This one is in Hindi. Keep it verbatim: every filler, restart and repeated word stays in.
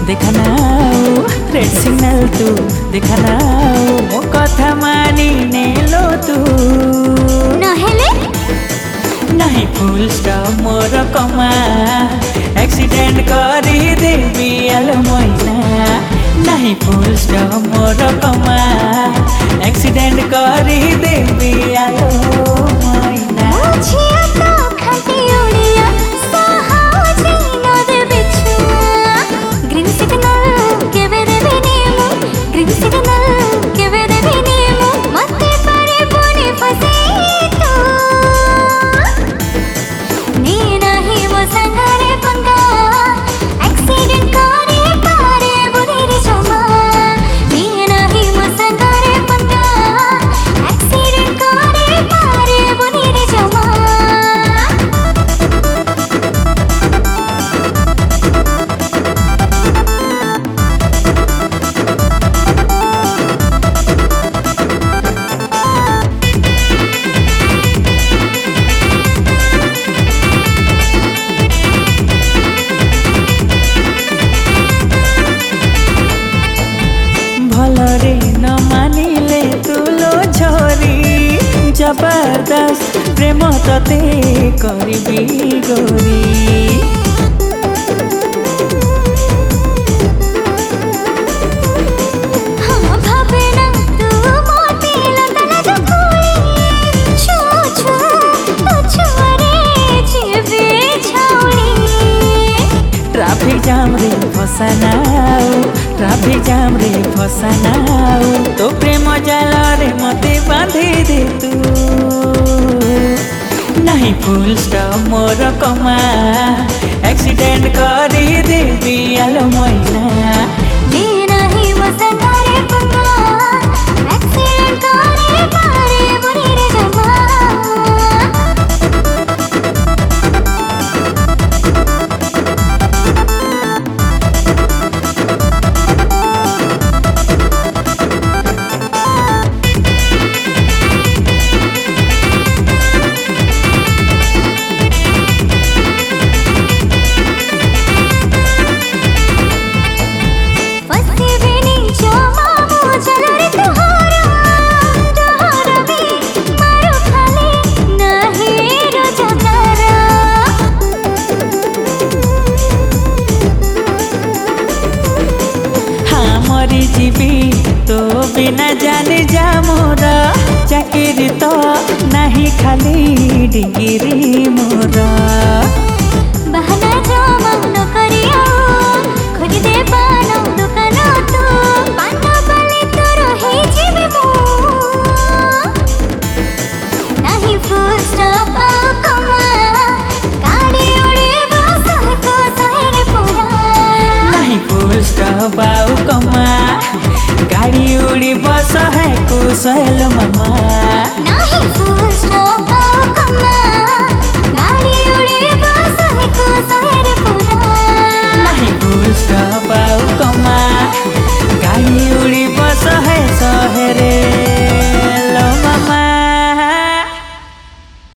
देखना रेड सिग्नल तू देखना मो कथा मानी नेलो तू नहेले नहीं फुल स्टॉप मोर कमा एक्सीडेंट करी देवी आलो मैना नहीं फुल स्टॉप मोर कमा एक्सीडेंट करी देवी आलो मैना मुझे तो खाती उड़िया साहाजी नद बिछुआ ग्रीन सिग्नल के बेदे बिनीमु ग्रीन सिग्नल के बेदे बिनीमु मते परे बुनी फसे तू नी नहीं वो संगारे पंगा एक्सीडेंट करे पारे बुनी रे जमा नी नहीं वो संगारे पंगा एक्सीडेंट करे पारे बुनी रे जमा भलरे न मानिले तुलो झरी जबरदस्त प्रेम तते करिबी गोरी हाँ भावे ना तू मोती लतला जो कोई छू छू तो छुरे जीवे छाउनी ट्राफिक जाम रे फसानाऊ ट्राफिक जाम रे फसानाऊ तो प्रेम जाल रे मते बांधी दे तू नहीं फुल स्टॉप मोर कमा एक्सीडेंट करी देवी आलो मैना नी नहीं वो संगारे पंगा एक्सीडेंट करे पारे बुनी रे जमा फसी बिनी जो मामू चलो रे तुहारा तुहारा भी मारो खाली नहीं रोजा करा हाँ मरी जीवी तो बिना जाने जा मोर चाकरी तो नहीं खाली डिग्री मोर बहाना जो मौन करियो खोज दे पानो दुकान तू पाना बले तो रही जीवे मु नहीं फुल स्टॉप आओ कमा गाड़ी उड़े बस को सहरे पूरा नहीं फुल स्टॉप आउ कमा गाड़ी उड़ी बस है कुशल मामा नहीं फुल स्टॉप